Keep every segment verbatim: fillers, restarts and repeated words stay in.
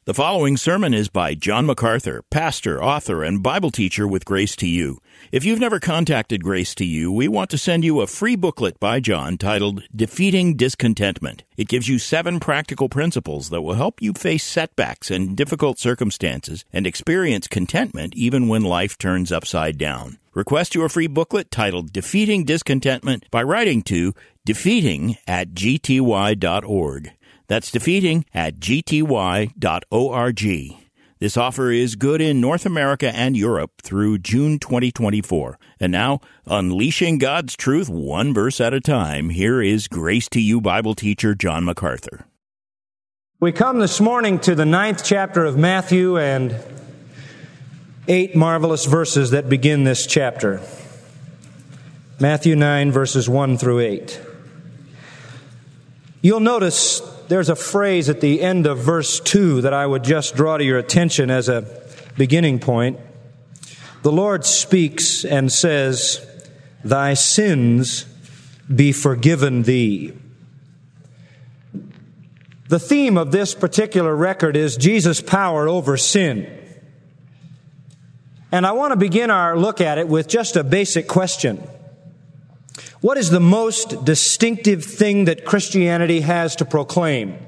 The following sermon is by John MacArthur, pastor, author, and Bible teacher with Grace to You. If you've never contacted Grace to You, we want to send you a free booklet by John titled Defeating Discontentment. It gives you seven practical principles that will help you face setbacks and difficult circumstances and experience contentment even when life turns upside down. Request your free booklet titled Defeating Discontentment by writing to defeating at g t y dot org. That's defeating at g t y dot org. This offer is good in North America and Europe through June twenty twenty-four. And now, unleashing God's truth one verse at a time, here is Grace to You Bible teacher John MacArthur. We come this morning to the ninth chapter of Matthew and eight marvelous verses that begin this chapter. Matthew nine, verses one through eight. You'll notice there's a phrase at the end of verse two that I would just draw to your attention as a beginning point. The Lord speaks and says, "Thy sins be forgiven thee." The theme of this particular record is Jesus' power over sin. And I want to begin our look at it with just a basic question. What is the most distinctive thing that Christianity has to proclaim?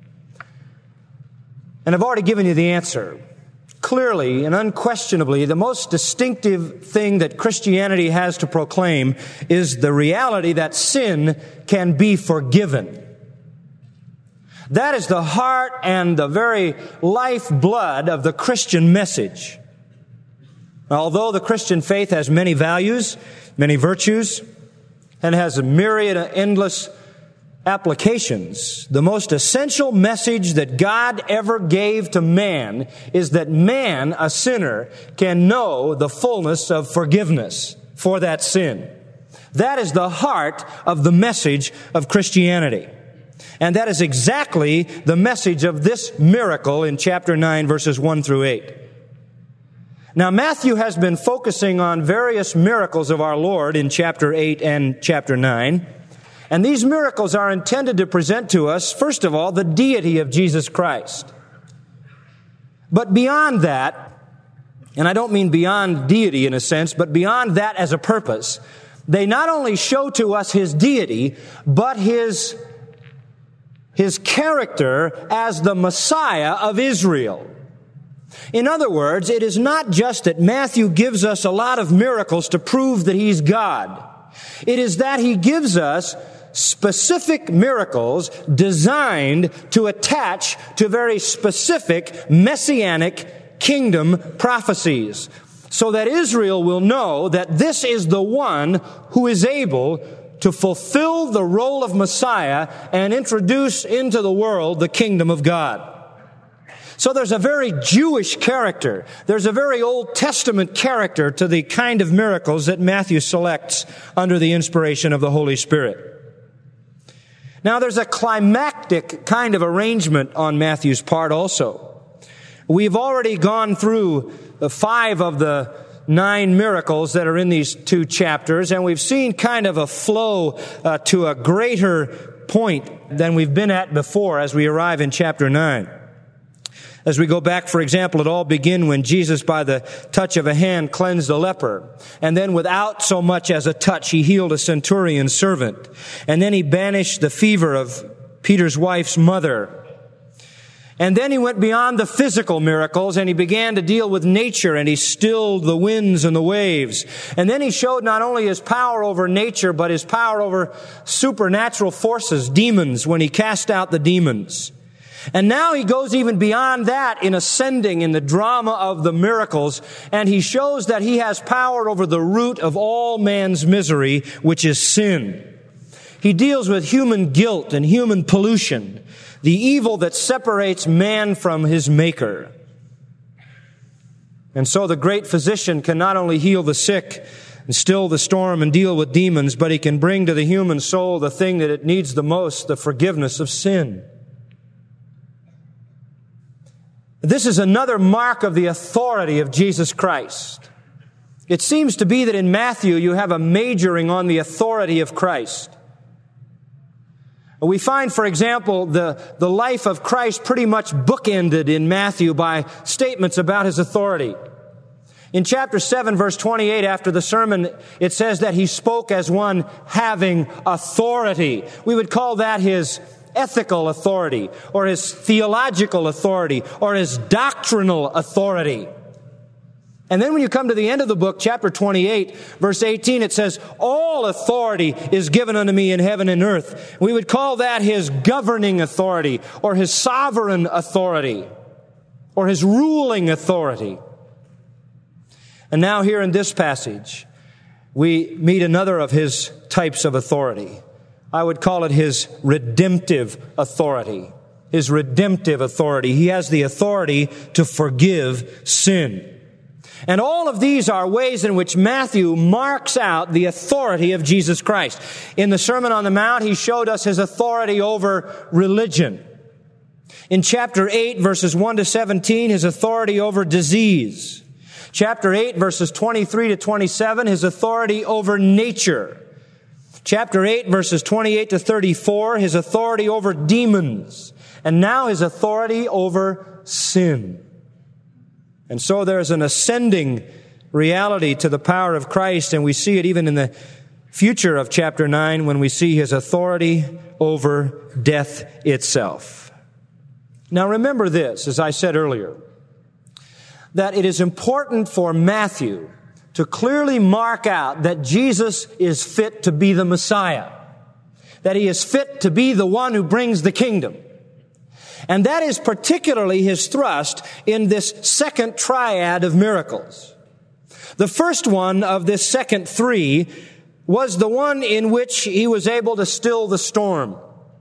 And I've already given you the answer. Clearly and unquestionably, the most distinctive thing that Christianity has to proclaim is the reality that sin can be forgiven. That is the heart and the very lifeblood of the Christian message. Although the Christian faith has many values, many virtues, and has a myriad of endless applications, the most essential message that God ever gave to man is that man, a sinner, can know the fullness of forgiveness for that sin. That is the heart of the message of Christianity. And that is exactly the message of this miracle in chapter nine, verses one through eight. Now, Matthew has been focusing on various miracles of our Lord in chapter eight and chapter nine. And these miracles are intended to present to us, first of all, the deity of Jesus Christ. But beyond that, and I don't mean beyond deity in a sense, but beyond that as a purpose, they not only show to us His deity, but His, His character as the Messiah of Israel. In other words, it is not just that Matthew gives us a lot of miracles to prove that He's God. It is that He gives us specific miracles designed to attach to very specific messianic kingdom prophecies, so that Israel will know that this is the one who is able to fulfill the role of Messiah and introduce into the world the kingdom of God. So there's a very Jewish character. There's a very Old Testament character to the kind of miracles that Matthew selects under the inspiration of the Holy Spirit. Now there's a climactic kind of arrangement on Matthew's part also. We've already gone through five of the nine miracles that are in these two chapters, and we've seen kind of a flow uh, to a greater point than we've been at before as we arrive in chapter nine. As we go back, for example, it all began when Jesus, by the touch of a hand, cleansed a leper. And then without so much as a touch, He healed a centurion's servant. And then He banished the fever of Peter's wife's mother. And then He went beyond the physical miracles and He began to deal with nature, and He stilled the winds and the waves. And then He showed not only His power over nature, but His power over supernatural forces, demons, when He cast out the demons. And now He goes even beyond that in ascending in the drama of the miracles, and He shows that He has power over the root of all man's misery, which is sin. He deals with human guilt and human pollution, the evil that separates man from his Maker. And so the great physician can not only heal the sick and still the storm and deal with demons, but He can bring to the human soul the thing that it needs the most, the forgiveness of sin. This is another mark of the authority of Jesus Christ. It seems to be that in Matthew you have a majoring on the authority of Christ. We find, for example, the, the life of Christ pretty much bookended in Matthew by statements about his authority. In chapter seven, verse twenty-eight, after the sermon, it says that he spoke as one having authority. We would call that his ethical authority, or his theological authority, or his doctrinal authority. And then when you come to the end of the book, chapter twenty-eight, verse eighteen, it says, all authority is given unto me in heaven and earth. We would call that his governing authority, or his sovereign authority, or his ruling authority. And now here in this passage, we meet another of his types of authority. I would call it his redemptive authority. His redemptive authority. He has the authority to forgive sin. And all of these are ways in which Matthew marks out the authority of Jesus Christ. In the Sermon on the Mount, he showed us his authority over religion. In chapter eight, verses one to seventeen, his authority over disease. Chapter eight, verses twenty-three to twenty-seven, his authority over nature. Chapter eight, verses twenty-eight to thirty-four, his authority over demons. And now his authority over sin. And so there's an ascending reality to the power of Christ, and we see it even in the future of chapter nine when we see his authority over death itself. Now remember this, as I said earlier, that it is important for Matthew to clearly mark out that Jesus is fit to be the Messiah, that he is fit to be the one who brings the kingdom. And that is particularly his thrust in this second triad of miracles. The first one of this second three was the one in which he was able to still the storm.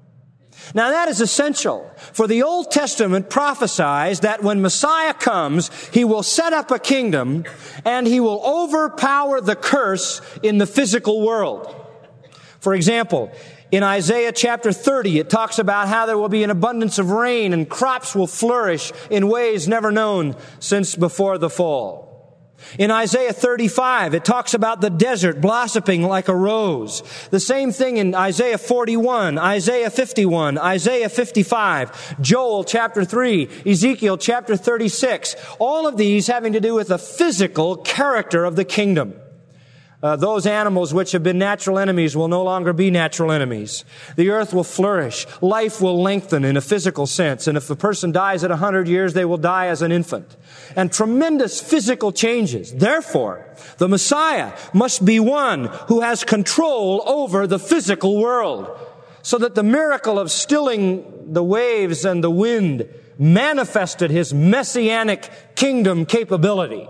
Now that is essential, for the Old Testament prophesies that when Messiah comes, he will set up a kingdom and he will overpower the curse in the physical world. For example, in Isaiah chapter thirty, it talks about how there will be an abundance of rain and crops will flourish in ways never known since before the fall. In Isaiah thirty-five, it talks about the desert blossoming like a rose. The same thing in Isaiah forty-one, Isaiah fifty-one, Isaiah fifty-five, Joel chapter three, Ezekiel chapter thirty-six. All of these having to do with the physical character of the kingdom. Uh, those animals which have been natural enemies will no longer be natural enemies. The earth will flourish. Life will lengthen in a physical sense. And if a person dies at one hundred years, they will die as an infant. And tremendous physical changes. Therefore, the Messiah must be one who has control over the physical world, so that the miracle of stilling the waves and the wind manifested his messianic kingdom capability.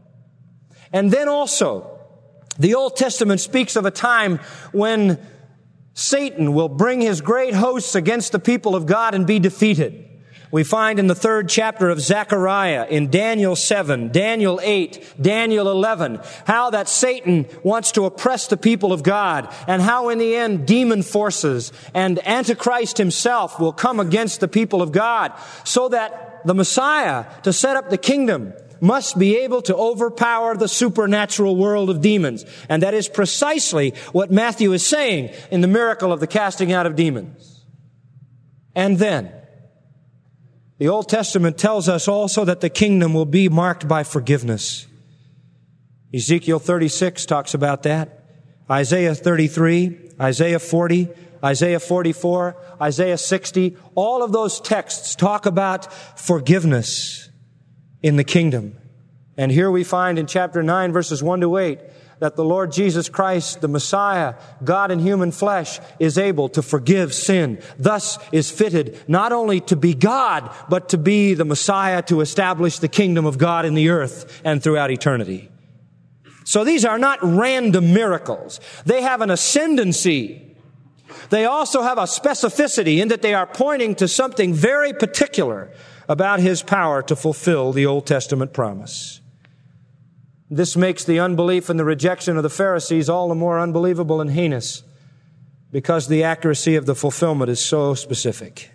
And then also, the Old Testament speaks of a time when Satan will bring his great hosts against the people of God and be defeated. We find in the third chapter of Zechariah, in Daniel seven, Daniel eight, Daniel eleven, how that Satan wants to oppress the people of God, and how in the end demon forces and Antichrist himself will come against the people of God, so that the Messiah, to set up the kingdom, must be able to overpower the supernatural world of demons. And that is precisely what Matthew is saying in the miracle of the casting out of demons. And then, the Old Testament tells us also that the kingdom will be marked by forgiveness. Ezekiel thirty-six talks about that. Isaiah thirty-three, Isaiah forty, Isaiah forty-four, Isaiah sixty, all of those texts talk about forgiveness in the kingdom. And here we find in chapter nine, verses one to eight, that the Lord Jesus Christ, the Messiah, God in human flesh, is able to forgive sin. Thus is fitted not only to be God, but to be the Messiah to establish the kingdom of God in the earth and throughout eternity. So these are not random miracles. They have an ascendancy. They also have a specificity in that they are pointing to something very particular about his power to fulfill the Old Testament promise. This makes the unbelief and the rejection of the Pharisees all the more unbelievable and heinous, because the accuracy of the fulfillment is so specific.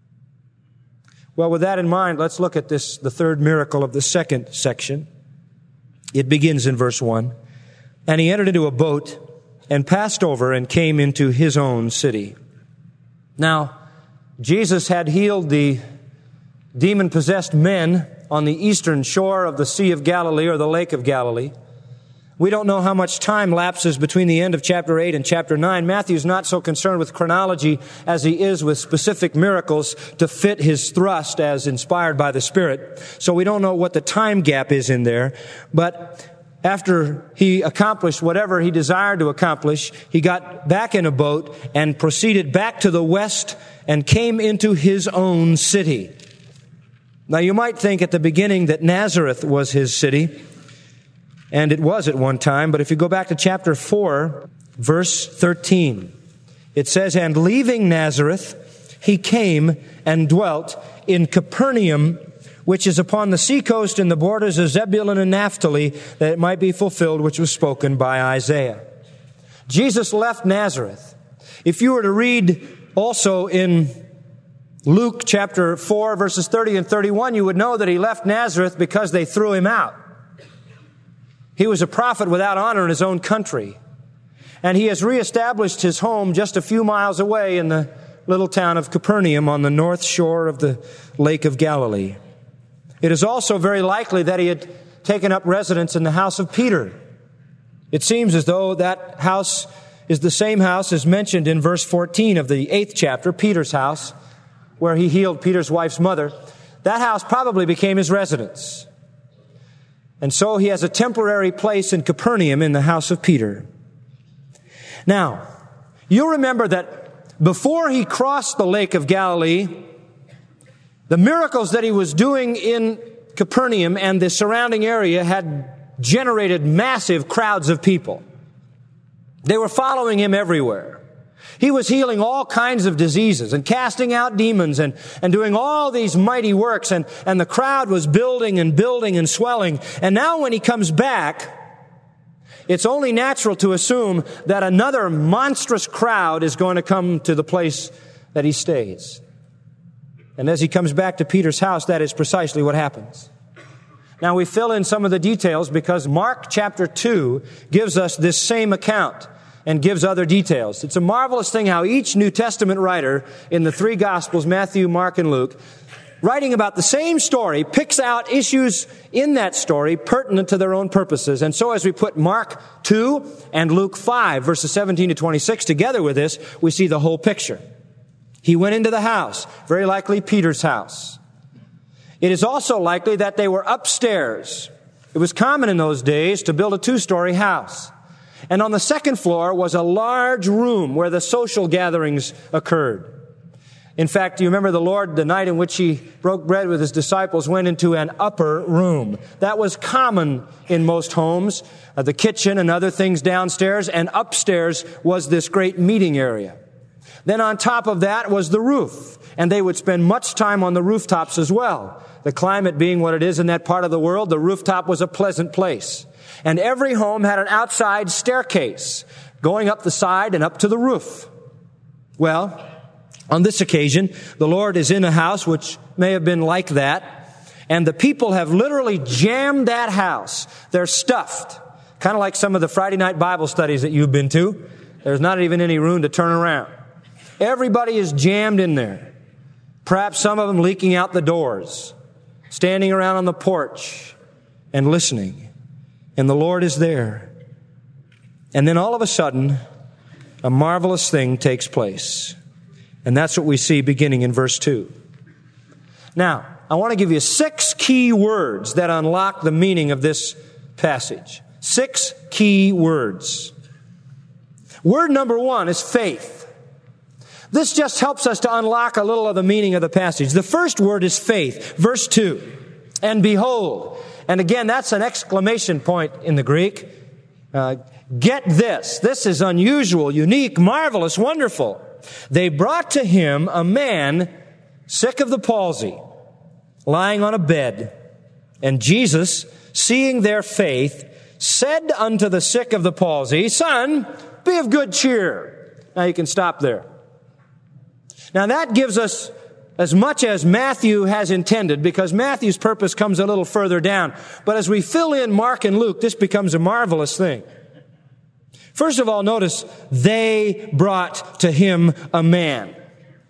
Well, with that in mind, let's look at this, the third miracle of the second section. It begins in verse one. And he entered into a boat and passed over and came into his own city. Now, Jesus had healed the demon-possessed men on the eastern shore of the Sea of Galilee or the Lake of Galilee. We don't know how much time lapses between the end of chapter eight and chapter nine. Matthew's not so concerned with chronology as he is with specific miracles to fit his thrust as inspired by the Spirit. So we don't know what the time gap is in there. But after he accomplished whatever he desired to accomplish, he got back in a boat and proceeded back to the west and came into his own city. Now you might think at the beginning that Nazareth was his city. And it was at one time, but if you go back to chapter four, verse thirteen, it says, "And leaving Nazareth, he came and dwelt in Capernaum, which is upon the seacoast in the borders of Zebulun and Naphtali, that it might be fulfilled which was spoken by Isaiah." Jesus left Nazareth. If you were to read also in Luke chapter four, verses thirty and thirty-one, you would know that he left Nazareth because they threw him out. He was a prophet without honor in his own country. And he has reestablished his home just a few miles away in the little town of Capernaum on the north shore of the Lake of Galilee. It is also very likely that he had taken up residence in the house of Peter. It seems as though that house is the same house as mentioned in verse fourteen of the eighth chapter, Peter's house, where he healed Peter's wife's mother. That house probably became his residence. And so he has a temporary place in Capernaum in the house of Peter. Now, you'll remember that before he crossed the Lake of Galilee, the miracles that he was doing in Capernaum and the surrounding area had generated massive crowds of people. They were following him everywhere. He was healing all kinds of diseases and casting out demons and, and doing all these mighty works. And, and the crowd was building and building and swelling. And now when he comes back, it's only natural to assume that another monstrous crowd is going to come to the place that he stays. And as he comes back to Peter's house, that is precisely what happens. Now we fill in some of the details because Mark chapter two gives us this same account and gives other details. It's a marvelous thing how each New Testament writer in the three Gospels, Matthew, Mark, and Luke, writing about the same story, picks out issues in that story pertinent to their own purposes. And so as we put Mark two and Luke five, verses seventeen to twenty-six together with this, we see the whole picture. He went into the house, very likely Peter's house. It is also likely that they were upstairs. It was common in those days to build a two-story house. And on the second floor was a large room where the social gatherings occurred. In fact, do you remember the Lord, the night in which he broke bread with his disciples, went into an upper room? That was common in most homes, uh, the kitchen and other things downstairs, and upstairs was this great meeting area. Then on top of that was the roof, and they would spend much time on the rooftops as well. The climate being what it is in that part of the world, the rooftop was a pleasant place. And every home had an outside staircase going up the side and up to the roof. Well, on this occasion, the Lord is in a house which may have been like that, and the people have literally jammed that house. They're stuffed, kind of like some of the Friday night Bible studies that you've been to. There's not even any room to turn around. Everybody is jammed in there. Perhaps some of them leaking out the doors, standing around on the porch and listening. And the Lord is there. And then all of a sudden, a marvelous thing takes place. And that's what we see beginning in verse two. Now, I want to give you six key words that unlock the meaning of this passage. Six key words. Word number one is faith. This just helps us to unlock a little of the meaning of the passage. The first word is faith. Verse two. And behold. And again, that's an exclamation point in the Greek. Uh, get this. This is unusual, unique, marvelous, wonderful. They brought to him a man sick of the palsy, lying on a bed. And Jesus, seeing their faith, said unto the sick of the palsy, Son, be of good cheer. Now you can stop there. Now that gives us as much as Matthew has intended, because Matthew's purpose comes a little further down. But as we fill in Mark and Luke, this becomes a marvelous thing. First of all, notice, they brought to him a man.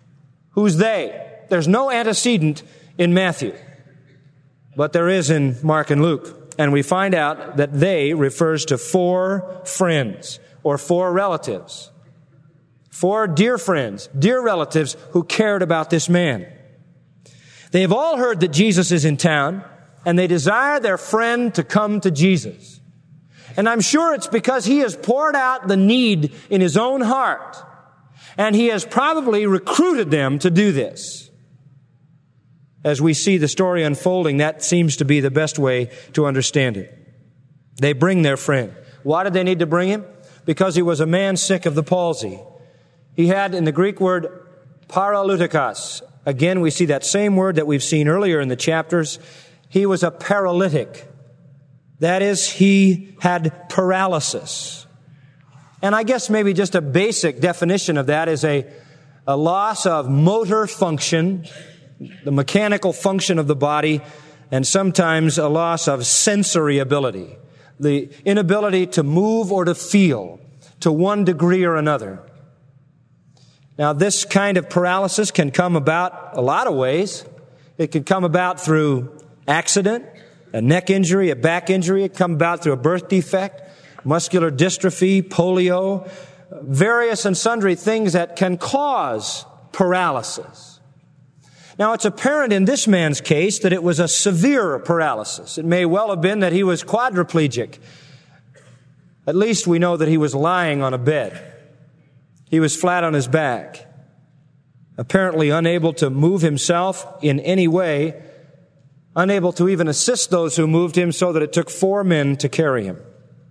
Who's they? There's no antecedent in Matthew, but there is in Mark and Luke. And we find out that they refers to four friends or four relatives. Four dear friends, dear relatives who cared about this man. They have all heard that Jesus is in town, and they desire their friend to come to Jesus. And I'm sure it's because he has poured out the need in his own heart, and he has probably recruited them to do this. As we see the story unfolding, that seems to be the best way to understand it. They bring their friend. Why did they need to bring him? Because he was a man sick of the palsy. He had, in the Greek word, paralutikos. Again, we see that same word that we've seen earlier in the chapters. He was a paralytic. That is, he had paralysis. And I guess maybe just a basic definition of that is a, a loss of motor function, the mechanical function of the body, and sometimes a loss of sensory ability, the inability to move or to feel to one degree or another. Now, this kind of paralysis can come about a lot of ways. It can come about through accident, a neck injury, a back injury. It can come about through a birth defect, muscular dystrophy, polio, various and sundry things that can cause paralysis. Now, it's apparent in this man's case that it was a severe paralysis. It may well have been that he was quadriplegic. At least we know that he was lying on a bed. He was flat on his back, apparently unable to move himself in any way, unable to even assist those who moved him, so that it took four men to carry him.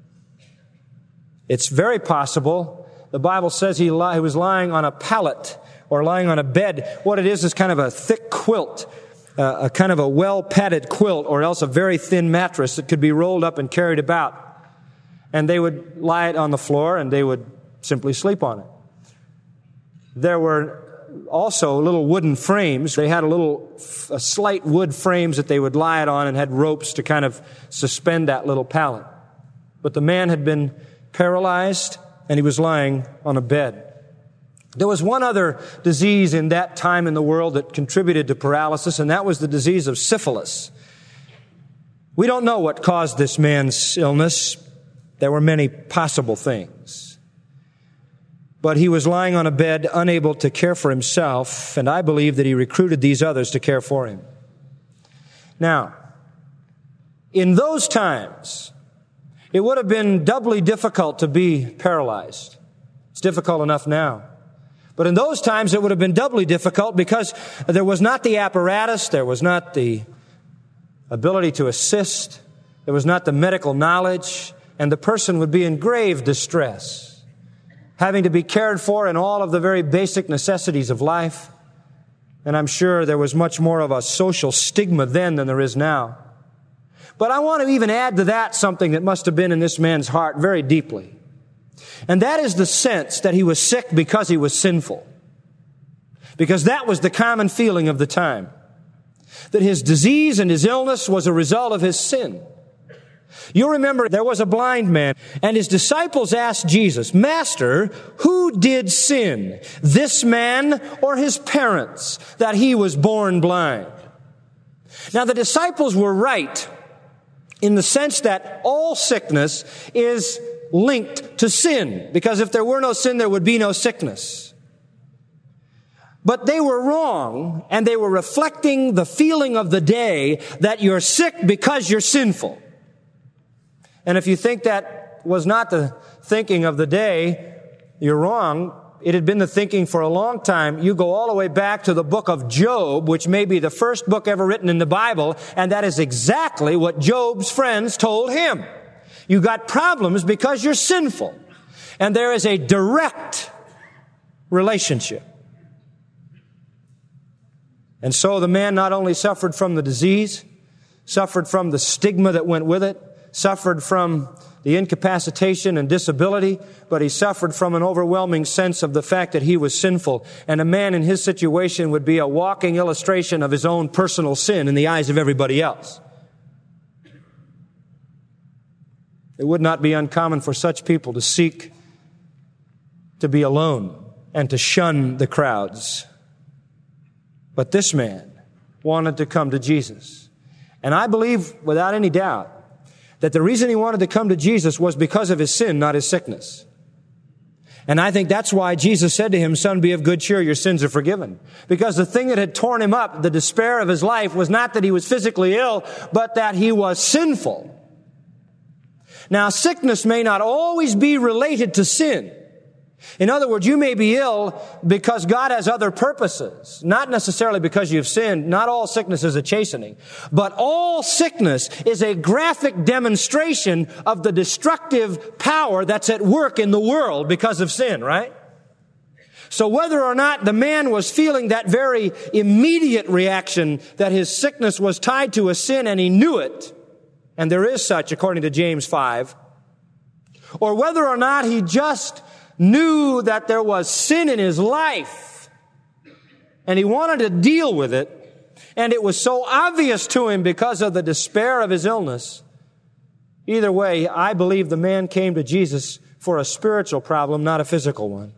It's very possible. The Bible says he, li- he was lying on a pallet or lying on a bed. What it is is kind of a thick quilt, uh, a kind of a well-padded quilt, or else a very thin mattress that could be rolled up and carried about. And they would lie it on the floor, and they would simply sleep on it. There were also little wooden frames. They had a little, a slight wood frames that they would lie it on, and had ropes to kind of suspend that little pallet. But the man had been paralyzed, and he was lying on a bed. There was one other disease in that time in the world that contributed to paralysis, and that was the disease of syphilis. We don't know what caused this man's illness. There were many possible things. But he was lying on a bed, unable to care for himself, and I believe that he recruited these others to care for him. Now, in those times, it would have been doubly difficult to be paralyzed. It's difficult enough now. But in those times, it would have been doubly difficult because there was not the apparatus, there was not the ability to assist, there was not the medical knowledge, and the person would be in grave distress, having to be cared for in all of the very basic necessities of life. And I'm sure there was much more of a social stigma then than there is now. But I want to even add to that something that must have been in this man's heart very deeply. And that is the sense that he was sick because he was sinful. Because that was the common feeling of the time. That his disease and his illness was a result of his sin. You remember there was a blind man, and his disciples asked Jesus, "Master, who did sin, this man or his parents, that he was born blind?" Now, the disciples were right in the sense that all sickness is linked to sin, because if there were no sin, there would be no sickness. But they were wrong, and they were reflecting the feeling of the day that you're sick because you're sinful. And if you think that was not the thinking of the day, you're wrong. It had been the thinking for a long time. You go all the way back to the book of Job, which may be the first book ever written in the Bible, and that is exactly what Job's friends told him. You got problems because you're sinful. And there is a direct relationship. And so the man not only suffered from the disease, suffered from the stigma that went with it, suffered from the incapacitation and disability, but he suffered from an overwhelming sense of the fact that he was sinful. And a man in his situation would be a walking illustration of his own personal sin in the eyes of everybody else. It would not be uncommon for such people to seek to be alone and to shun the crowds. But this man wanted to come to Jesus. And I believe without any doubt that the reason he wanted to come to Jesus was because of his sin, not his sickness. And I think that's why Jesus said to him, "Son, be of good cheer, your sins are forgiven." Because the thing that had torn him up, the despair of his life, was not that he was physically ill, but that he was sinful. Now, sickness may not always be related to sin. In other words, you may be ill because God has other purposes, not necessarily because you've sinned. Not all sickness is a chastening, but all sickness is a graphic demonstration of the destructive power that's at work in the world because of sin, right? So whether or not the man was feeling that very immediate reaction that his sickness was tied to a sin and he knew it, and there is such according to James five, or whether or not he just knew that there was sin in his life and he wanted to deal with it, and it was so obvious to him because of the despair of his illness. Either way, I believe the man came to Jesus for a spiritual problem, not a physical one.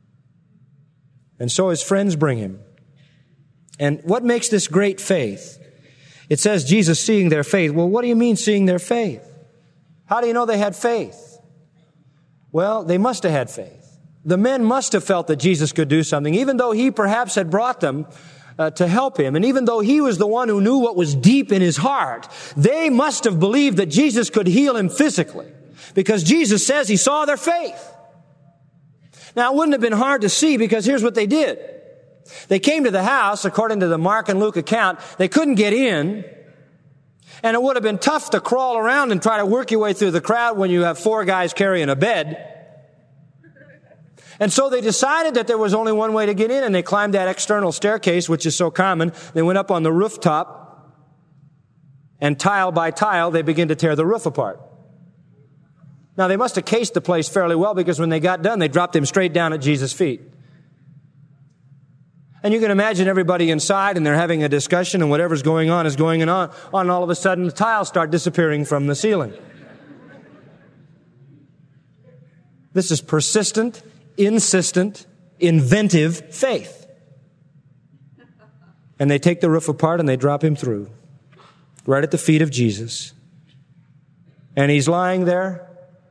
And so his friends bring him. And what makes this great faith? It says Jesus seeing their faith. Well, what do you mean seeing their faith? How do you know they had faith? Well, they must have had faith. The men must have felt that Jesus could do something, even though he perhaps had brought them uh, to help him. And even though he was the one who knew what was deep in his heart, they must have believed that Jesus could heal him physically, because Jesus says he saw their faith. Now, it wouldn't have been hard to see, because here's what they did. They came to the house, according to the Mark and Luke account. They couldn't get in. And it would have been tough to crawl around and try to work your way through the crowd when you have four guys carrying a bed. And so they decided that there was only one way to get in, and they climbed that external staircase, which is so common. They went up on the rooftop, and tile by tile, they began to tear the roof apart. Now, they must have cased the place fairly well, because when they got done, they dropped him straight down at Jesus' feet. And you can imagine everybody inside, and they're having a discussion, and whatever's going on is going on, and all of a sudden the tiles start disappearing from the ceiling. This is persistent, insistent, inventive faith. And they take the roof apart and they drop him through, right at the feet of Jesus. And he's lying there.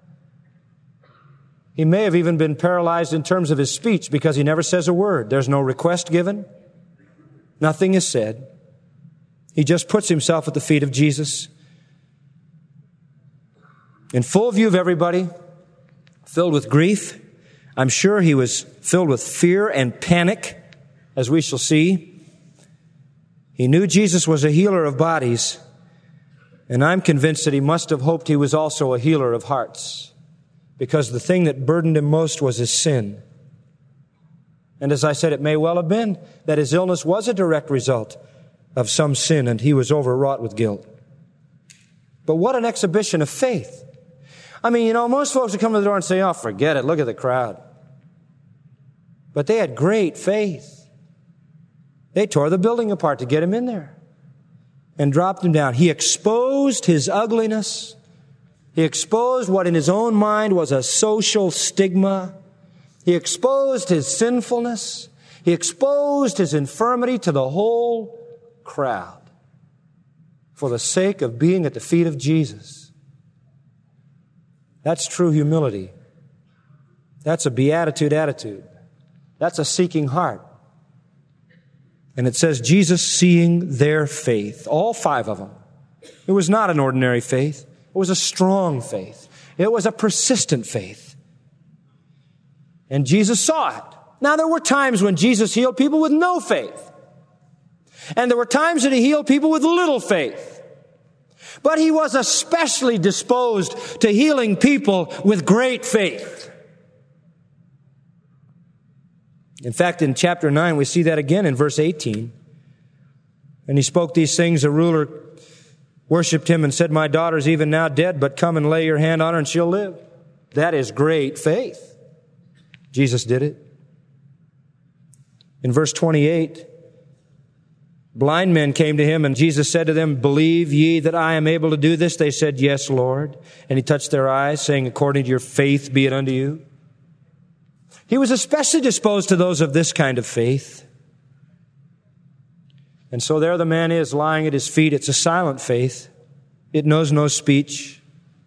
He may have even been paralyzed in terms of his speech, because he never says a word. There's no request given. Nothing is said. He just puts himself at the feet of Jesus, in full view of everybody, filled with grief. I'm sure he was filled with fear and panic, as we shall see. He knew Jesus was a healer of bodies, and I'm convinced that he must have hoped he was also a healer of hearts, because the thing that burdened him most was his sin. And as I said, it may well have been that his illness was a direct result of some sin, and he was overwrought with guilt. But what an exhibition of faith. I mean, you know, most folks would come to the door and say, "Oh, forget it, look at the crowd." But they had great faith. They tore the building apart to get him in there and dropped him down. He exposed his ugliness. He exposed what in his own mind was a social stigma. He exposed his sinfulness. He exposed his infirmity to the whole crowd for the sake of being at the feet of Jesus. That's true humility. That's a beatitude attitude. That's a seeking heart. And it says, Jesus seeing their faith, all five of them. It was not an ordinary faith. It was a strong faith. It was a persistent faith. And Jesus saw it. Now, there were times when Jesus healed people with no faith. And there were times that he healed people with little faith. But he was especially disposed to healing people with great faith. In fact, in chapter nine, we see that again in verse eighteen. And he spoke these things. The ruler worshipped him and said, "My daughter's even now dead, but come and lay your hand on her and she'll live." That is great faith. Jesus did it. In verse twenty-eight, blind men came to him, and Jesus said to them, "Believe ye that I am able to do this?" They said, "Yes, Lord." And he touched their eyes, saying, "According to your faith be it unto you." He was especially disposed to those of this kind of faith. And so there the man is lying at his feet. It's a silent faith. It knows no speech.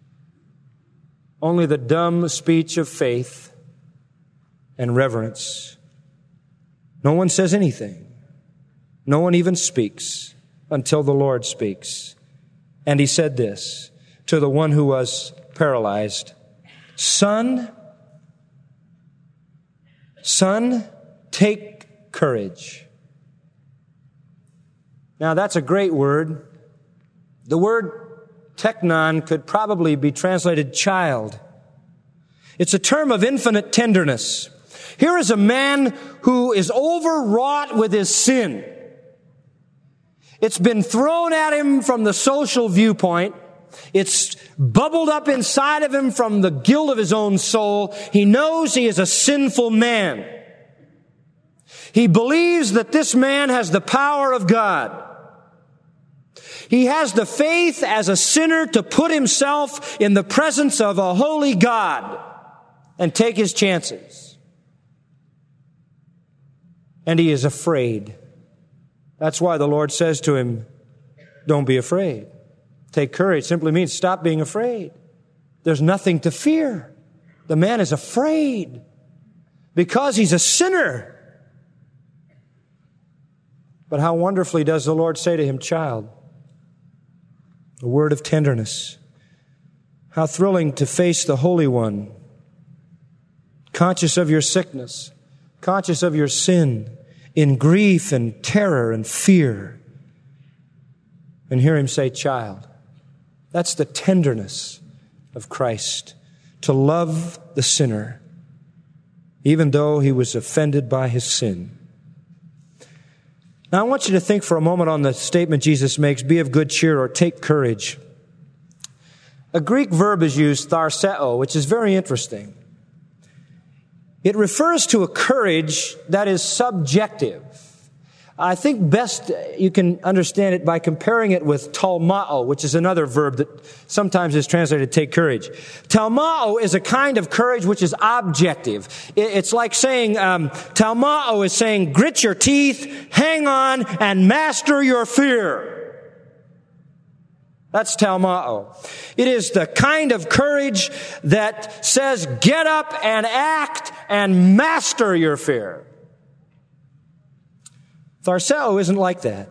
Only the dumb speech of faith and reverence. No one says anything. No one even speaks until the Lord speaks. And he said this to the one who was paralyzed. Son, son, take courage. Now that's a great word. The word teknon could probably be translated child. It's a term of infinite tenderness. Here is a man who is overwrought with his sin. It's been thrown at him from the social viewpoint. It's bubbled up inside of him from the guilt of his own soul. He knows he is a sinful man. He believes that this man has the power of God. He has the faith as a sinner to put himself in the presence of a holy God and take his chances. And he is afraid. That's why the Lord says to him, don't be afraid. Take courage simply means stop being afraid. There's nothing to fear. The man is afraid because he's a sinner. But how wonderfully does the Lord say to him, child, a word of tenderness. How thrilling to face the Holy One, conscious of your sickness, conscious of your sin, in grief and terror and fear, and hear him say, child. That's the tenderness of Christ, to love the sinner, even though he was offended by his sin. Now, I want you to think for a moment on the statement Jesus makes, be of good cheer or take courage. A Greek verb is used, tharseo, which is very interesting. It refers to a courage that is subjective. I think best you can understand it by comparing it with talmao, which is another verb that sometimes is translated take courage. Talmao is a kind of courage which is objective. It's like saying, um, talmao is saying, grit your teeth, hang on, and master your fear. That's talmao. It is the kind of courage that says, get up and act and master your fear. Tharseo isn't like that.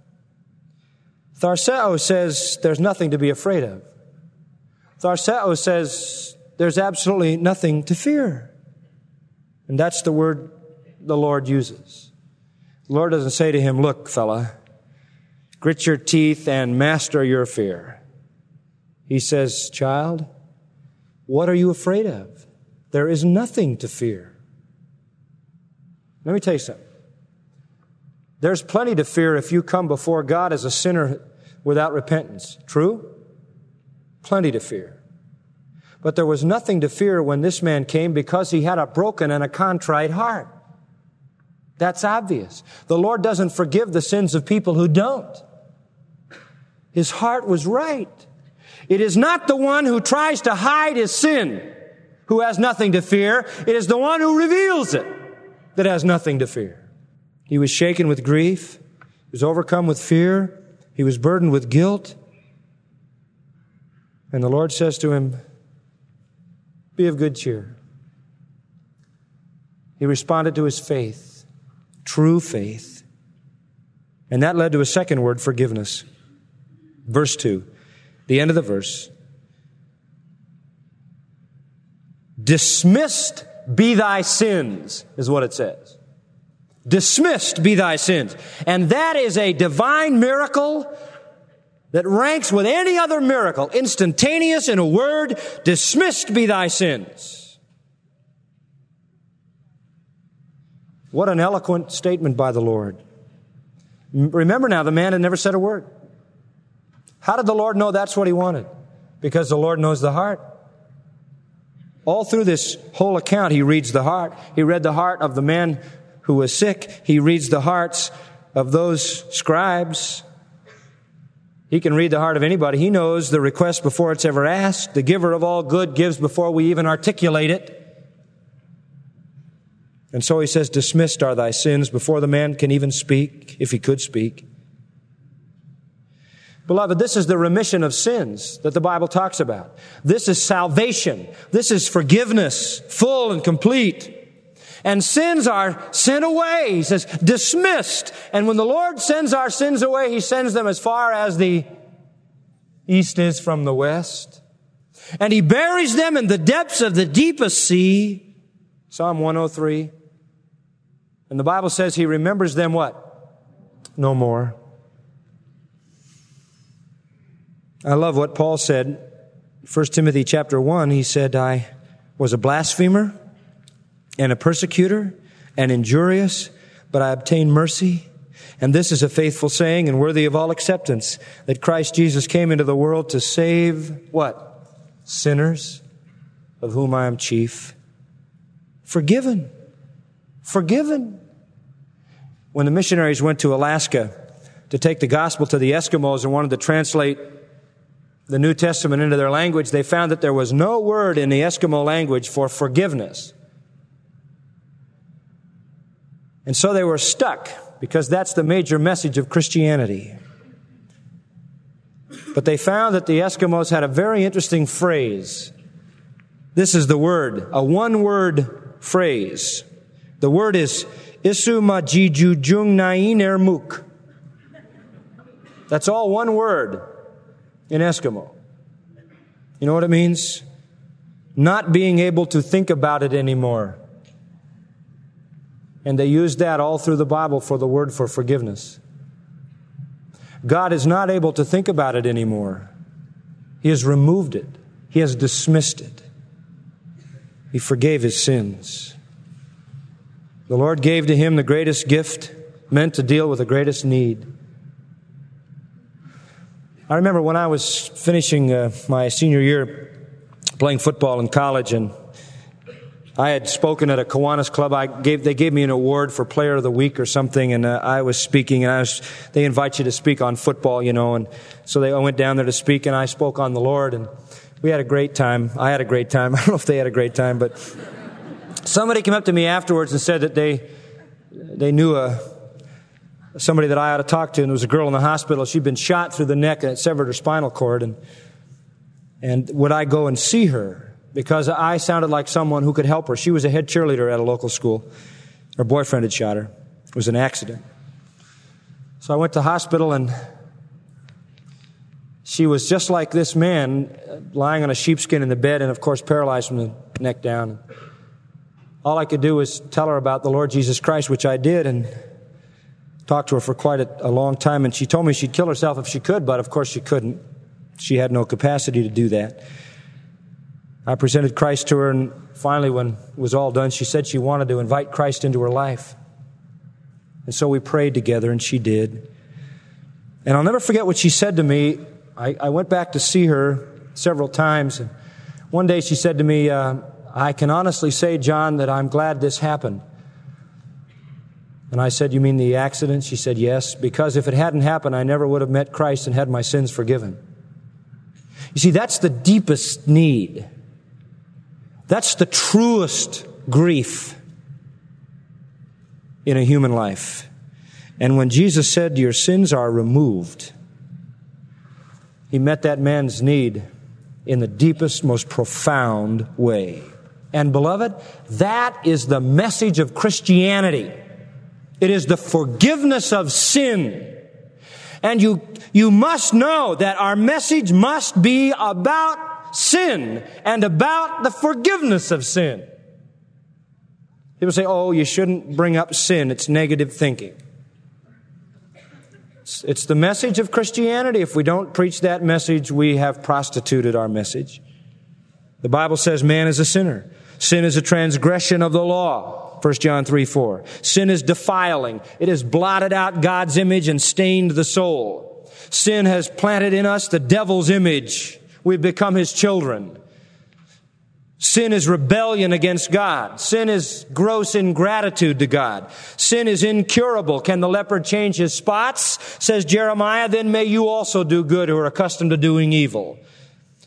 Tharseo says there's nothing to be afraid of. Tharseo says there's absolutely nothing to fear. And that's the word the Lord uses. The Lord doesn't say to him, look, fella, grit your teeth and master your fear. He says, child, what are you afraid of? There is nothing to fear. Let me tell you something. There's plenty to fear if you come before God as a sinner without repentance. True? Plenty to fear. But there was nothing to fear when this man came because he had a broken and a contrite heart. That's obvious. The Lord doesn't forgive the sins of people who don't. His heart was right. It is not the one who tries to hide his sin who has nothing to fear. It is the one who reveals it that has nothing to fear. He was shaken with grief. He was overcome with fear. He was burdened with guilt. And the Lord says to him, be of good cheer. He responded to his faith, true faith. And that led to a second word, forgiveness. Verse two, the end of the verse. Dismissed be thy sins, is what it says. Dismissed be thy sins. And that is a divine miracle that ranks with any other miracle. Instantaneous in a word, dismissed be thy sins. What an eloquent statement by the Lord. Remember now, the man had never said a word. How did the Lord know that's what he wanted? Because the Lord knows the heart. All through this whole account, he reads the heart. He read the heart of the man who was sick. He reads the hearts of those scribes. He can read the heart of anybody. He knows the request before it's ever asked. The giver of all good gives before we even articulate it. And so he says, dismissed are thy sins before the man can even speak, if he could speak. Beloved, this is the remission of sins that the Bible talks about. This is salvation. This is forgiveness, full and complete. And sins are sent away. He says, dismissed. And when the Lord sends our sins away, He sends them as far as the east is from the west. And He buries them in the depths of the deepest sea. Psalm one oh three. And the Bible says He remembers them what? No more. I love what Paul said. First Timothy chapter one, he said, I was a blasphemer and a persecutor and injurious, but I obtained mercy. And this is a faithful saying and worthy of all acceptance, that Christ Jesus came into the world to save what? Sinners, of whom I am chief. Forgiven. Forgiven. When the missionaries went to Alaska to take the gospel to the Eskimos and wanted to translate the New Testament into their language, they found that there was no word in the Eskimo language for forgiveness. And so they were stuck, because that's the major message of Christianity. But they found that the Eskimos had a very interesting phrase. This is the word, a one-word phrase. The word is Isumajijujungnainer-muk. That's all one word in Eskimo. You know what it means? Not being able to think about it anymore. And they use that all through the Bible for the word for forgiveness. God is not able to think about it anymore. He has removed it. He has dismissed it. He forgave his sins. The Lord gave to him the greatest gift, meant to deal with the greatest need. I remember when I was finishing uh, my senior year playing football in college, and I had spoken at a Kiwanis club. I gave they gave me an award for Player of the Week or something, and uh, I was speaking. And I was they invite you to speak on football, you know, and so they I went down there to speak, and I spoke on the Lord, and we had a great time. I had a great time. I don't know if they had a great time, but somebody came up to me afterwards and said that they they knew a. somebody that I ought to talk to, and there was a girl in the hospital. She'd been shot through the neck and it severed her spinal cord. And and would I go and see her? Because I sounded like someone who could help her. She was a head cheerleader at a local school. Her boyfriend had shot her. It was an accident. So I went to the hospital, and she was just like this man, lying on a sheepskin in the bed, and of course paralyzed from the neck down. All I could do was tell her about the Lord Jesus Christ, which I did, and talked to her for quite a, a long time, and she told me she'd kill herself if she could, but of course she couldn't. She had no capacity to do that. I presented Christ to her, and finally, when it was all done, she said she wanted to invite Christ into her life. And so we prayed together, and she did. And I'll never forget what she said to me. I, I went back to see her several times, and one day she said to me, uh, I can honestly say, John, that I'm glad this happened. And I said, you mean the accident? She said, yes, because if it hadn't happened, I never would have met Christ and had my sins forgiven. You see, that's the deepest need. That's the truest grief in a human life. And when Jesus said, your sins are removed, He met that man's need in the deepest, most profound way. And beloved, that is the message of Christianity. It is the forgiveness of sin. And you, you must know that our message must be about sin and about the forgiveness of sin. People say, oh, you shouldn't bring up sin. It's negative thinking. It's, it's the message of Christianity. If we don't preach that message, we have prostituted our message. The Bible says man is a sinner. Sin is a transgression of the law. First John three four. Sin is defiling. It has blotted out God's image and stained the soul. Sin has planted in us the devil's image. We've become his children. Sin is rebellion against God. Sin is gross ingratitude to God. Sin is incurable. Can the leopard change his spots? Says Jeremiah, then may you also do good who are accustomed to doing evil.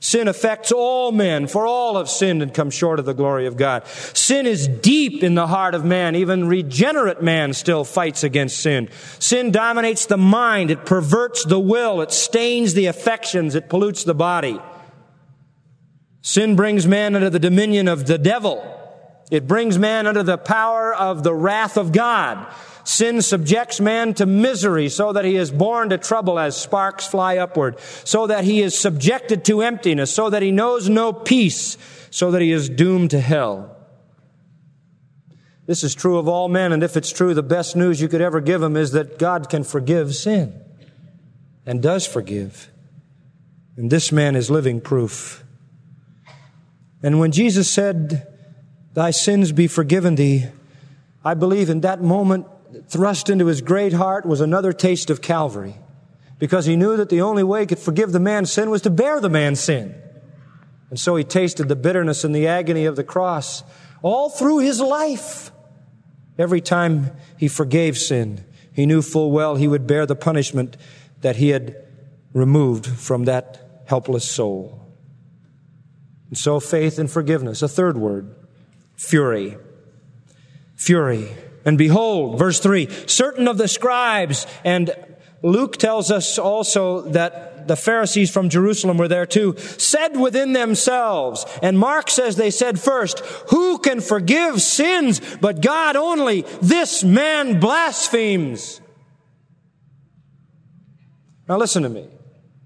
Sin affects all men, for all have sinned and come short of the glory of God. Sin is deep in the heart of man. Even regenerate man still fights against sin. Sin dominates the mind. It perverts the will. It stains the affections. It pollutes the body. Sin brings man under the dominion of the devil. It brings man under the power of the wrath of God. Sin subjects man to misery so that he is born to trouble as sparks fly upward, so that he is subjected to emptiness, so that he knows no peace, so that he is doomed to hell. This is true of all men, and if it's true, the best news you could ever give them is that God can forgive sin, and does forgive. And this man is living proof. And when Jesus said, "Thy sins be forgiven thee," I believe in that moment, thrust into his great heart was another taste of Calvary, because he knew that the only way he could forgive the man's sin was to bear the man's sin. And so he tasted the bitterness and the agony of the cross all through his life. Every time he forgave sin, he knew full well he would bear the punishment that he had removed from that helpless soul. And so faith and forgiveness. A third word, fury. Fury. And behold, verse three, certain of the scribes, and Luke tells us also that the Pharisees from Jerusalem were there too, said within themselves, and Mark says they said first, "Who can forgive sins but God only? This man blasphemes." Now listen to me.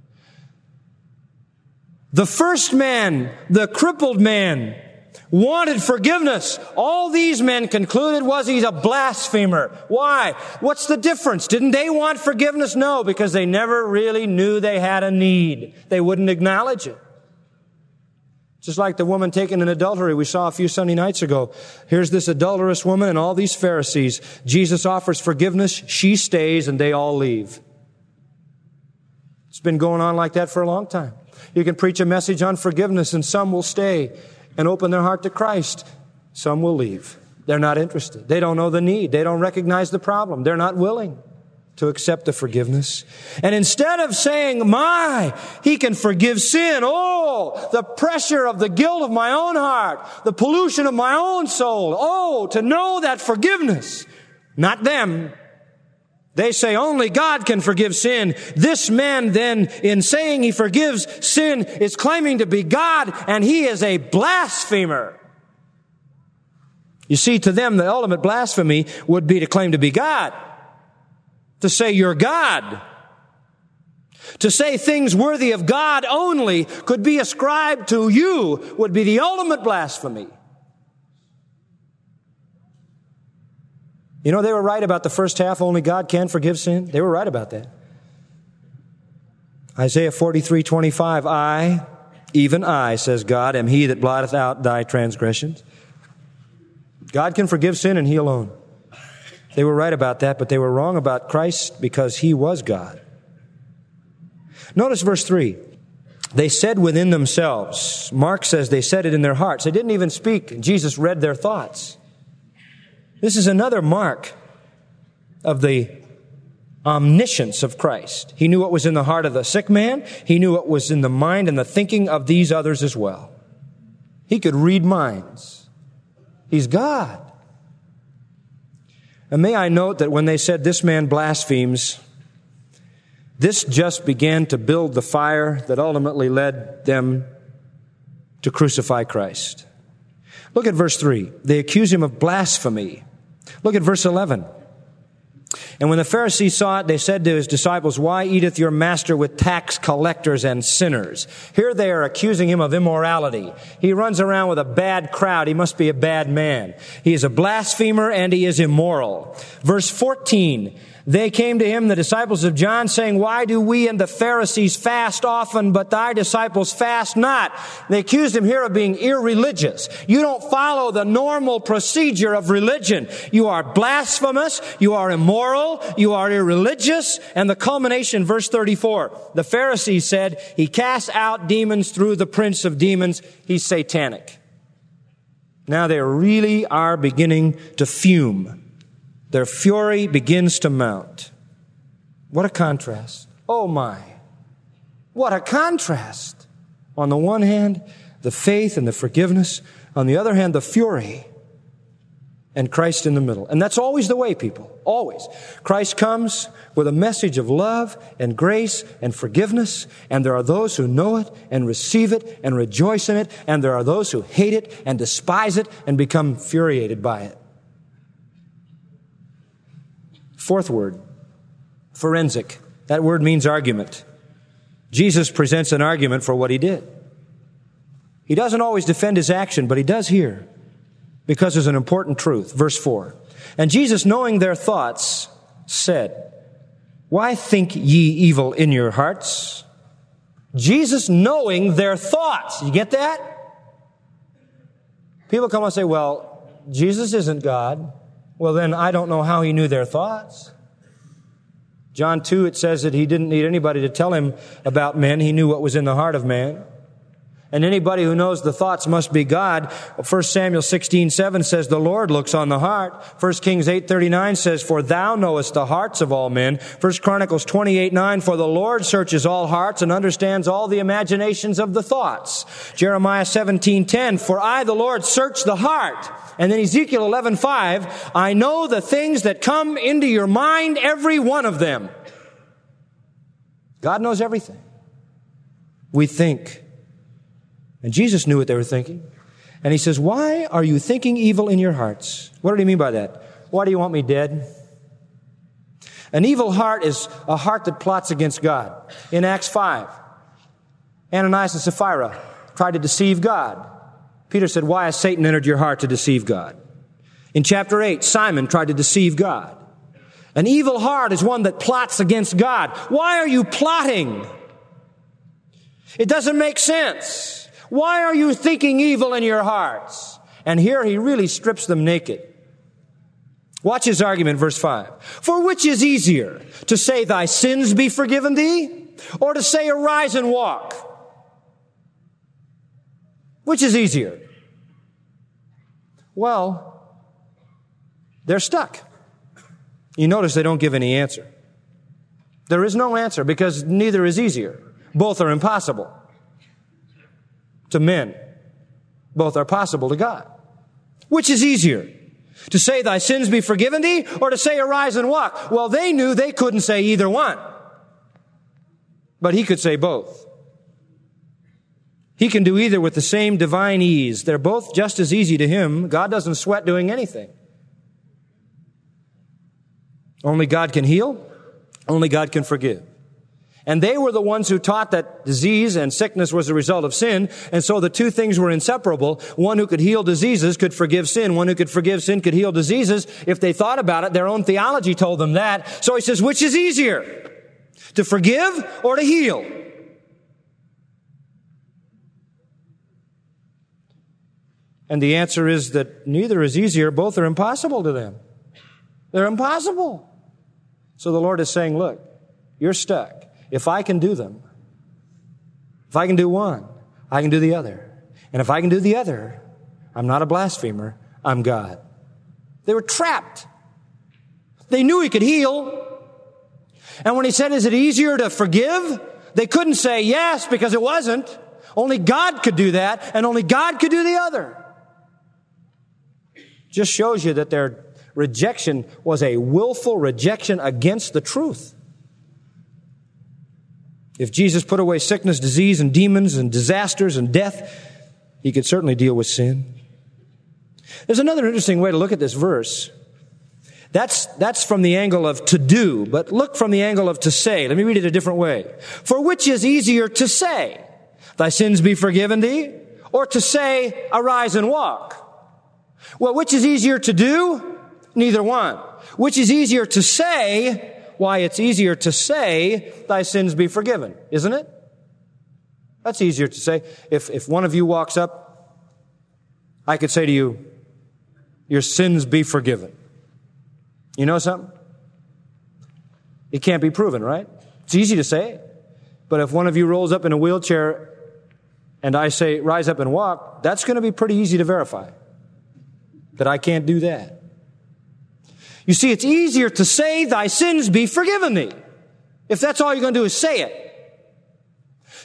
The first man, the crippled man, wanted forgiveness. All these men concluded was he's a blasphemer. Why? What's the difference? Didn't they want forgiveness? No, because they never really knew they had a need. They wouldn't acknowledge it. Just like the woman taken in adultery we saw a few Sunday nights ago. Here's this adulterous woman and all these Pharisees. Jesus offers forgiveness. She stays and they all leave. It's been going on like that for a long time. You can preach a message on forgiveness and some will stay and open their heart to Christ. Some will leave. They're not interested. They don't know the need. They don't recognize the problem. They're not willing to accept the forgiveness. And instead of saying, "My, he can forgive sin. Oh, the pressure of the guilt of my own heart, the pollution of my own soul. Oh, to know that forgiveness." Not them. They say only God can forgive sin. This man then, in saying he forgives sin, is claiming to be God, and he is a blasphemer. You see, to them, the ultimate blasphemy would be to claim to be God. To say you're God. To say things worthy of God only could be ascribed to you would be the ultimate blasphemy. You know, they were right about the first half, only God can forgive sin. They were right about that. Isaiah forty-three twenty-five, I, even I, says God, am he that blotteth out thy transgressions. God can forgive sin and he alone. They were right about that, but they were wrong about Christ because he was God. Notice verse three. They said within themselves. Mark says they said it in their hearts. They didn't even speak. Jesus read their thoughts. This is another mark of the omniscience of Christ. He knew what was in the heart of the sick man. He knew what was in the mind and the thinking of these others as well. He could read minds. He's God. And may I note that when they said this man blasphemes, this just began to build the fire that ultimately led them to crucify Christ. Look at verse three. They accuse him of blasphemy. Look at verse eleven. And when the Pharisees saw it, they said to his disciples, "Why eateth your master with tax collectors and sinners?" Here they are accusing him of immorality. He runs around with a bad crowd. He must be a bad man. He is a blasphemer and he is immoral. Verse fourteen. They came to him, the disciples of John, saying, "Why do we and the Pharisees fast often, but thy disciples fast not?" They accused him here of being irreligious. You don't follow the normal procedure of religion. You are blasphemous, you are immoral, you are irreligious, and the culmination, verse thirty-four. The Pharisees said, "He casts out demons through the prince of demons. He's satanic." Now they really are beginning to fume. Their fury begins to mount. What a contrast. Oh my. What a contrast. On the one hand, the faith and the forgiveness. On the other hand, the fury. And Christ in the middle. And that's always the way, people. Always. Christ comes with a message of love and grace and forgiveness. And there are those who know it and receive it and rejoice in it. And there are those who hate it and despise it and become infuriated by it. Fourth word. Forensic. That word means argument. Jesus presents an argument for what he did. He doesn't always defend his action, but he does here. Because there's an important truth. Verse four. And Jesus, knowing their thoughts, said, why think ye evil in your hearts? Jesus knowing their thoughts. You get that? People come and say, well, Jesus isn't God. Well, then I don't know how he knew their thoughts. John two, it says that he didn't need anybody to tell him about men. He knew what was in the heart of man. And anybody who knows the thoughts must be God. First Samuel sixteen seven says, the Lord looks on the heart. First Kings eight thirty-nine says, for thou knowest the hearts of all men. First Chronicles twenty-eight nine, for the Lord searches all hearts and understands all the imaginations of the thoughts. Jeremiah seventeen ten, for I, the Lord, search the heart. And then Ezekiel eleven five, I know the things that come into your mind, every one of them. God knows everything. We think. And Jesus knew what they were thinking. And he says, why are you thinking evil in your hearts? What did he mean by that? Why do you want me dead? An evil heart is a heart that plots against God. In Acts five, Ananias and Sapphira tried to deceive God. Peter said, why has Satan entered your heart to deceive God? In chapter eight, Simon tried to deceive God. An evil heart is one that plots against God. Why are you plotting? It doesn't make sense. Why are you thinking evil in your hearts? And here he really strips them naked. Watch his argument, verse five. For which is easier, to say thy sins be forgiven thee, or to say arise and walk? Which is easier? Well, they're stuck. You notice they don't give any answer. There is no answer because neither is easier. Both are impossible to men. Both are possible to God. Which is easier? To say thy sins be forgiven thee, or to say arise and walk? Well, they knew they couldn't say either one. But he could say both. He can do either with the same divine ease. They're both just as easy to him. God doesn't sweat doing anything. Only God can heal. Only God can forgive. And they were the ones who taught that disease and sickness was a result of sin. And so the two things were inseparable. One who could heal diseases could forgive sin. One who could forgive sin could heal diseases. If they thought about it, their own theology told them that. So he says, which is easier? To forgive or to heal? And the answer is that neither is easier. Both are impossible to them. They're impossible. So the Lord is saying, look, you're stuck. If I can do them, if I can do one, I can do the other. And if I can do the other, I'm not a blasphemer, I'm God. They were trapped. They knew he could heal. And when he said, is it easier to forgive? They couldn't say yes because it wasn't. Only God could do that, and only God could do the other. Just shows you that their rejection was a willful rejection against the truth. If Jesus put away sickness, disease, and demons, and disasters, and death, he could certainly deal with sin. There's another interesting way to look at this verse. That's, that's from the angle of to do, but look from the angle of to say. Let me read it a different way. For which is easier to say, thy sins be forgiven thee, or to say, arise and walk? Well, which is easier to do? Neither one. Which is easier to say? Why, it's easier to say, thy sins be forgiven, isn't it? That's easier to say. If, if one of you walks up, I could say to you, your sins be forgiven. You know something? It can't be proven, right? It's easy to say. But if one of you rolls up in a wheelchair and I say, rise up and walk, that's going to be pretty easy to verify that I can't do that. You see, it's easier to say, thy sins be forgiven thee. If that's all you're going to do is say it.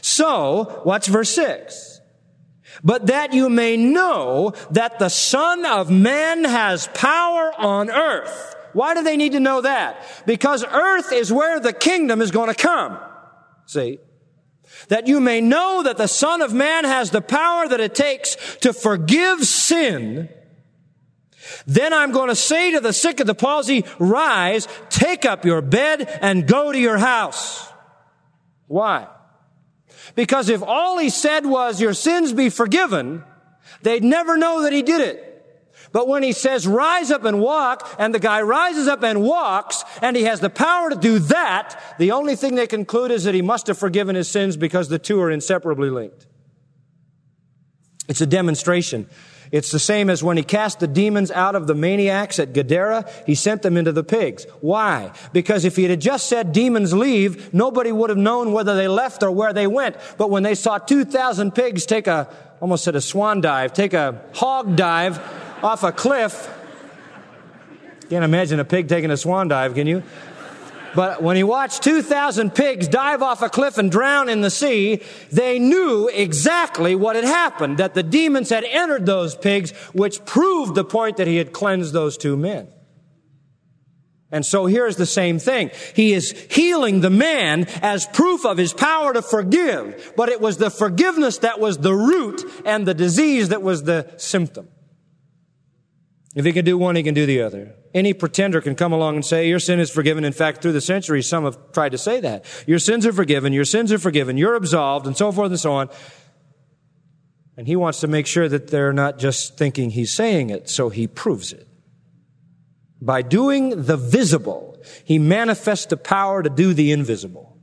So, watch verse six. But that you may know that the Son of Man has power on earth. Why do they need to know that? Because earth is where the kingdom is going to come. See? That you may know that the Son of Man has the power that it takes to forgive sin. Then I'm going to say to the sick of the palsy, rise, take up your bed, and go to your house. Why? Because if all he said was, your sins be forgiven, they'd never know that he did it. But when he says, rise up and walk, and the guy rises up and walks, and he has the power to do that, the only thing they conclude is that he must have forgiven his sins because the two are inseparably linked. It's a demonstration. It's the same as when he cast the demons out of the maniacs at Gadara, he sent them into the pigs. Why? Because if he had just said demons leave, nobody would have known whether they left or where they went. But when they saw two thousand pigs take a, almost said a swan dive, take a hog dive off a cliff. Can't imagine a pig taking a swan dive, can you? But when he watched two thousand pigs dive off a cliff and drown in the sea, they knew exactly what had happened, that the demons had entered those pigs, which proved the point that he had cleansed those two men. And so here's the same thing. He is healing the man as proof of his power to forgive, but it was the forgiveness that was the root and the disease that was the symptom. If he can do one, he can do the other. Any pretender can come along and say, your sin is forgiven. In fact, through the centuries, some have tried to say that. Your sins are forgiven, your sins are forgiven, you're absolved, and so forth and so on. And he wants to make sure that they're not just thinking he's saying it, so he proves it. By doing the visible, he manifests the power to do the invisible.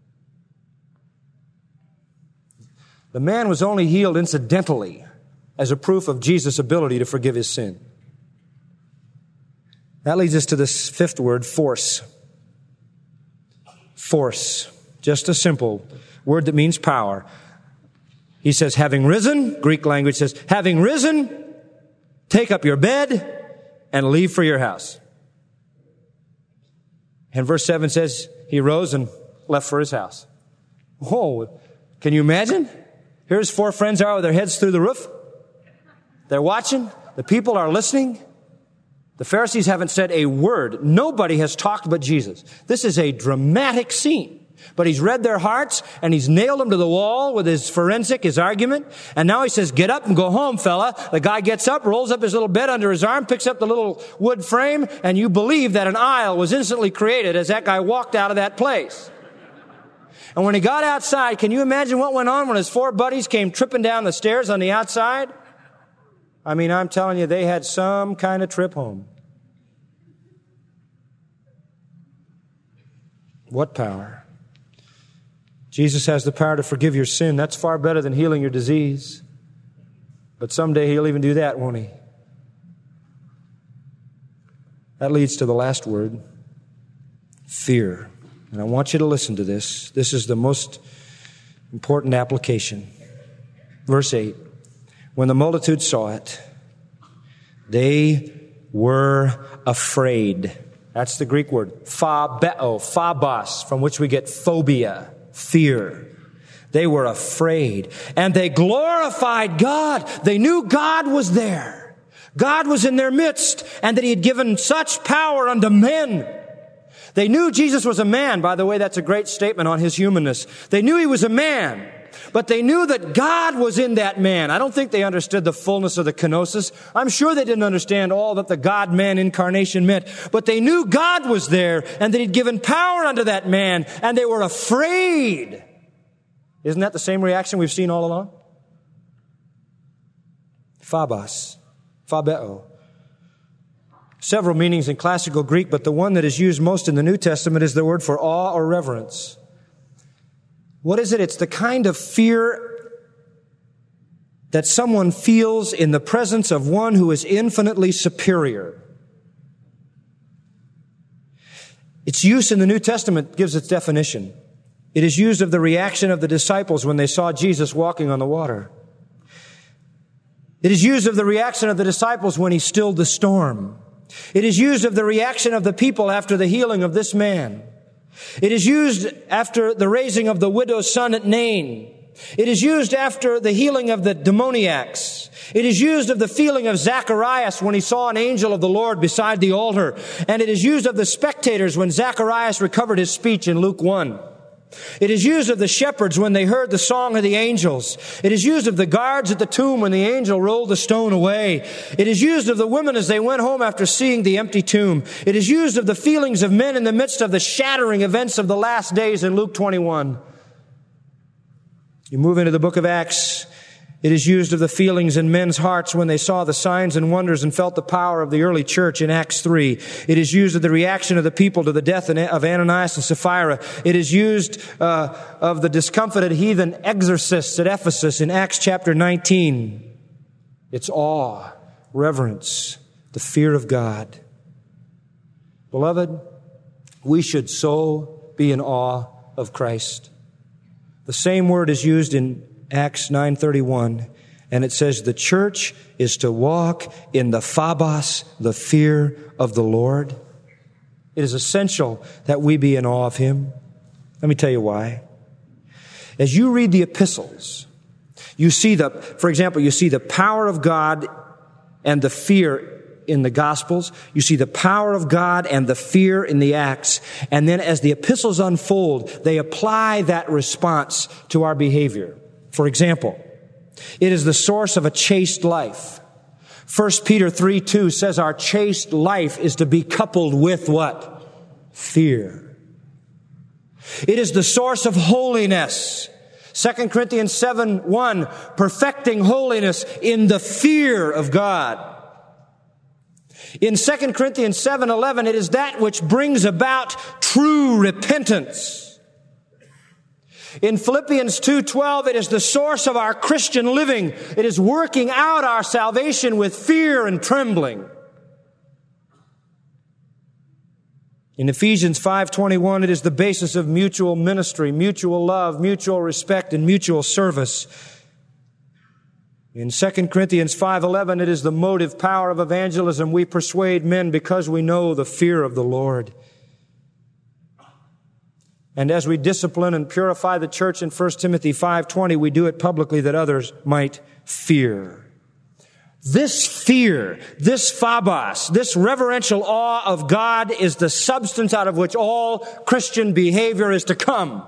The man was only healed incidentally as a proof of Jesus' ability to forgive his sin. That leads us to this fifth word, force. Force. Just a simple word that means power. He says, having risen, Greek language says, having risen, take up your bed and leave for your house. And verse seven says, he rose and left for his house. Whoa, can you imagine? Here's four friends are with their heads through the roof. They're watching. The people are listening. The Pharisees haven't said a word. Nobody has talked but Jesus. This is a dramatic scene. But he's read their hearts, and he's nailed them to the wall with his forensic, his argument. And now he says, get up and go home, fella. The guy gets up, rolls up his little bed under his arm, picks up the little wood frame, and you believe that an aisle was instantly created as that guy walked out of that place. And when he got outside, can you imagine what went on when his four buddies came tripping down the stairs on the outside? I mean, I'm telling you, they had some kind of trip home. What power? Jesus has the power to forgive your sin. That's far better than healing your disease. But someday he'll even do that, won't he? That leads to the last word, fear. And I want you to listen to this. This is the most important application. Verse eight. When the multitude saw it, they were afraid. That's the Greek word, phobeo, phobos, from which we get phobia, fear. They were afraid. And they glorified God. They knew God was there. God was in their midst, and that he had given such power unto men. They knew Jesus was a man. By the way, that's a great statement on his humanness. They knew he was a man. But they knew that God was in that man. I don't think they understood the fullness of the kenosis. I'm sure they didn't understand all that the God-man incarnation meant. But they knew God was there and that he'd given power unto that man. And they were afraid. Isn't that the same reaction we've seen all along? Phobos. Phobeo. Several meanings in classical Greek, but the one that is used most in the New Testament is the word for awe or reverence. What is it? It's the kind of fear that someone feels in the presence of one who is infinitely superior. Its use in the New Testament gives its definition. It is used of the reaction of the disciples when they saw Jesus walking on the water. It is used of the reaction of the disciples when he stilled the storm. It is used of the reaction of the people after the healing of this man. It is used after the raising of the widow's son at Nain. It is used after the healing of the demoniacs. It is used of the feeling of Zacharias when he saw an angel of the Lord beside the altar. And it is used of the spectators when Zacharias recovered his speech in Luke one. It is used of the shepherds when they heard the song of the angels. It is used of the guards at the tomb when the angel rolled the stone away. It is used of the women as they went home after seeing the empty tomb. It is used of the feelings of men in the midst of the shattering events of the last days in Luke twenty-one. You move into the book of Acts. It is used of the feelings in men's hearts when they saw the signs and wonders and felt the power of the early church in Acts three. It is used of the reaction of the people to the death of Ananias and Sapphira. It is used uh, of the discomfited heathen exorcists at Ephesus in Acts chapter nineteen. It's awe, reverence, the fear of God. Beloved, we should so be in awe of Christ. The same word is used in Acts nine thirty-one, and it says the church is to walk in the phobos, the fear of the Lord. It is essential that we be in awe of Him. Let me tell you why. As you read the epistles, you see the, for example, you see the power of God and the fear in the Gospels. You see the power of God and the fear in the Acts. And then as the epistles unfold, they apply that response to our behavior. For example, it is the source of a chaste life. First Peter three two says our chaste life is to be coupled with what? Fear. It is the source of holiness. Second Corinthians seven one, perfecting holiness in the fear of God. In Second Corinthians seven eleven, it is that which brings about true repentance. In Philippians two twelve, it is the source of our Christian living. It is working out our salvation with fear and trembling. In Ephesians five twenty-one, it is the basis of mutual ministry, mutual love, mutual respect, and mutual service. In Second Corinthians five eleven, it is the motive power of evangelism. We persuade men because we know the fear of the Lord. And as we discipline and purify the church in First Timothy five twenty, we do it publicly that others might fear. This fear, this phobos, this reverential awe of God is the substance out of which all Christian behavior is to come.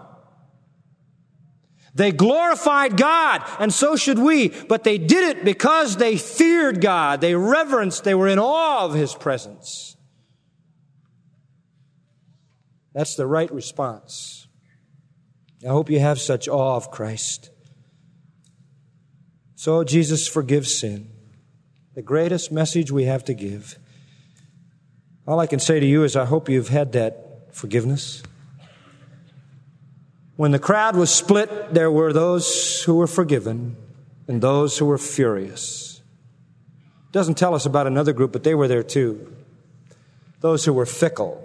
They glorified God, and so should we, but they did it because they feared God. They reverenced, they were in awe of His presence. That's the right response. I hope you have such awe of Christ. So Jesus forgives sin. The greatest message we have to give. All I can say to you is I hope you've had that forgiveness. When the crowd was split, there were those who were forgiven and those who were furious. It doesn't tell us about another group, but they were there too. Those who were fickle.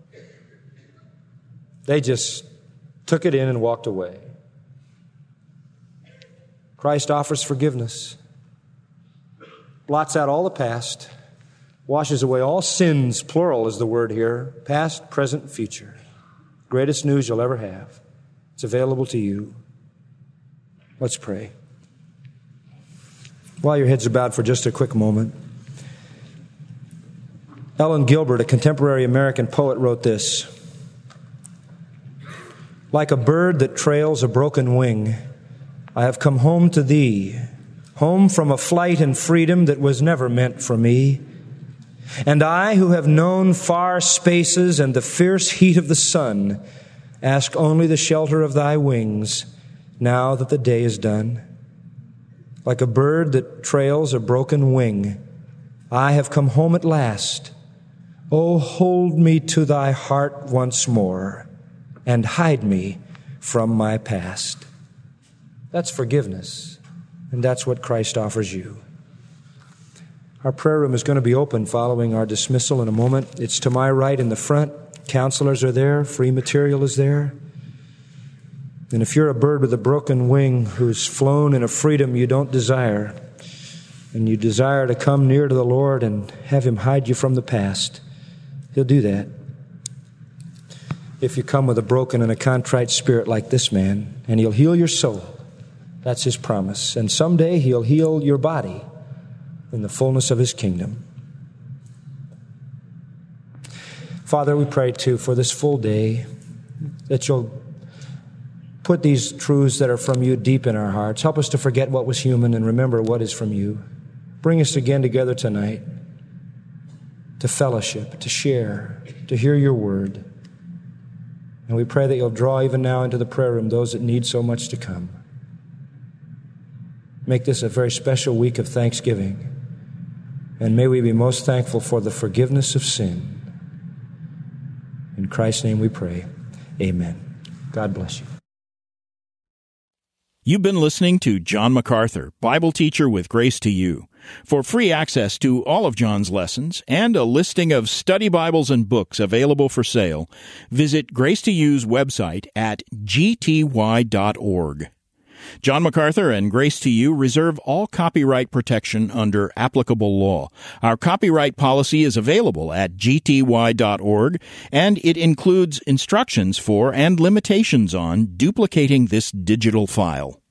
They just took it in and walked away. Christ offers forgiveness. Blots out all the past. Washes away all sins, plural is the word here. Past, present, future. Greatest news you'll ever have. It's available to you. Let's pray. While your heads are bowed for just a quick moment. Ellen Gilbert, a contemporary American poet, wrote this. Like a bird that trails a broken wing, I have come home to thee, home from a flight in freedom that was never meant for me. And I, who have known far spaces and the fierce heat of the sun, ask only the shelter of thy wings, now that the day is done. Like a bird that trails a broken wing, I have come home at last. Oh, hold me to thy heart once more, and hide me from my past. That's forgiveness, and that's what Christ offers you. Our prayer room is going to be open following our dismissal in a moment. It's to my right in the front. Counselors are there. Free material is there. And if you're a bird with a broken wing who's flown in a freedom you don't desire, and you desire to come near to the Lord and have Him hide you from the past, He'll do that. If you come with a broken and a contrite spirit like this man, and He'll heal your soul That's His promise. And someday He'll heal your body in the fullness of His kingdom. Father, we pray too for this full day that You'll put these truths that are from You deep in our hearts. Help us to forget what was human and remember what is from You. Bring us again together tonight to fellowship, to share, to hear Your word. And we pray that You'll draw even now into the prayer room those that need so much to come. Make this a very special week of Thanksgiving. And may we be most thankful for the forgiveness of sin. In Christ's name we pray. Amen. God bless you. You've been listening to John MacArthur, Bible teacher with Grace to You. For free access to all of John's lessons and a listing of study Bibles and books available for sale, visit Grace to You's website at g t y dot org. John MacArthur and Grace to You reserve all copyright protection under applicable law. Our copyright policy is available at g t y dot org, and it includes instructions for and limitations on duplicating this digital file.